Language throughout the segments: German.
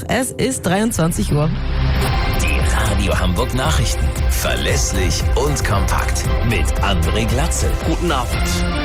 Es ist 23 Uhr. Die Radio Hamburg Nachrichten. Verlässlich und kompakt. Mit André Glatzel. Guten Abend.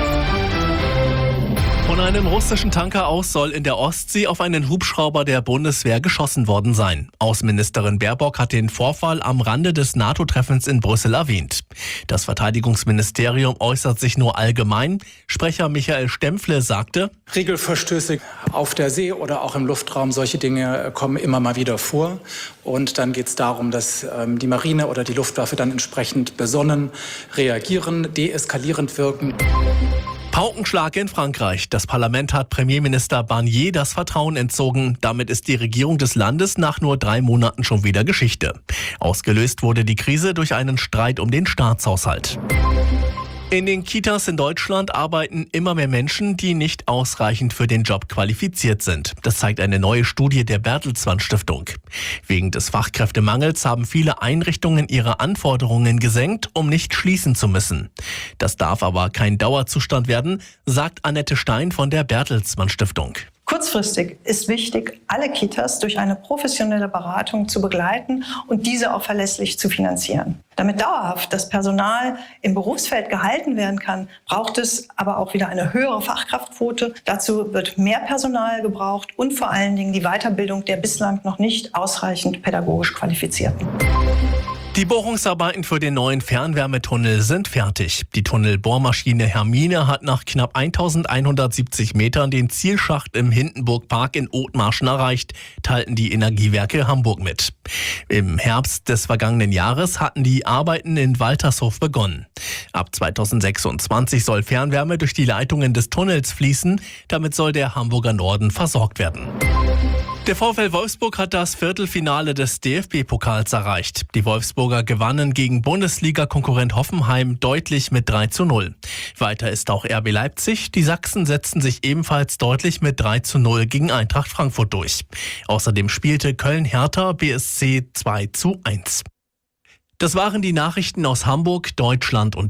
Von einem russischen Tanker aus soll in der Ostsee auf einen Hubschrauber der Bundeswehr geschossen worden sein. Außenministerin Baerbock hat den Vorfall am Rande des NATO-Treffens in Brüssel erwähnt. Das Verteidigungsministerium äußert sich nur allgemein. Sprecher Michael Stempfle sagte: Regelverstöße auf der See oder auch im Luftraum, solche Dinge kommen immer mal wieder vor. Und dann geht es darum, dass die Marine oder die Luftwaffe dann entsprechend besonnen reagieren, deeskalierend wirken. Paukenschlag in Frankreich. Das Parlament hat Premierminister Barnier das Vertrauen entzogen. Damit ist die Regierung des Landes nach nur 3 Monaten schon wieder Geschichte. Ausgelöst wurde die Krise durch einen Streit um den Staatshaushalt. In den Kitas in Deutschland arbeiten immer mehr Menschen, die nicht ausreichend für den Job qualifiziert sind. Das zeigt eine neue Studie der Bertelsmann Stiftung. Wegen des Fachkräftemangels haben viele Einrichtungen ihre Anforderungen gesenkt, um nicht schließen zu müssen. Das darf aber kein Dauerzustand werden, sagt Annette Stein von der Bertelsmann Stiftung. Kurzfristig ist wichtig, alle Kitas durch eine professionelle Beratung zu begleiten und diese auch verlässlich zu finanzieren. Damit dauerhaft das Personal im Berufsfeld gehalten werden kann, braucht es aber auch wieder eine höhere Fachkraftquote. Dazu wird mehr Personal gebraucht und vor allen Dingen die Weiterbildung der bislang noch nicht ausreichend pädagogisch Qualifizierten. Die Bohrungsarbeiten für den neuen Fernwärmetunnel sind fertig. Die Tunnelbohrmaschine Hermine hat nach knapp 1170 Metern den Zielschacht im Hindenburgpark in Othmarschen erreicht, teilten die Energiewerke Hamburg mit. Im Herbst des vergangenen Jahres hatten die Arbeiten in Waltershof begonnen. Ab 2026 soll Fernwärme durch die Leitungen des Tunnels fließen. Damit soll der Hamburger Norden versorgt werden. Der VfL Wolfsburg hat das Viertelfinale des DFB-Pokals erreicht. Die Wolfsburger gewannen gegen Bundesliga-Konkurrent Hoffenheim deutlich mit 3:0. Weiter ist auch RB Leipzig. Die Sachsen setzten sich ebenfalls deutlich mit 3:0 gegen Eintracht Frankfurt durch. Außerdem spielte Köln-Hertha BSC 2:1. Das waren die Nachrichten aus Hamburg, Deutschland und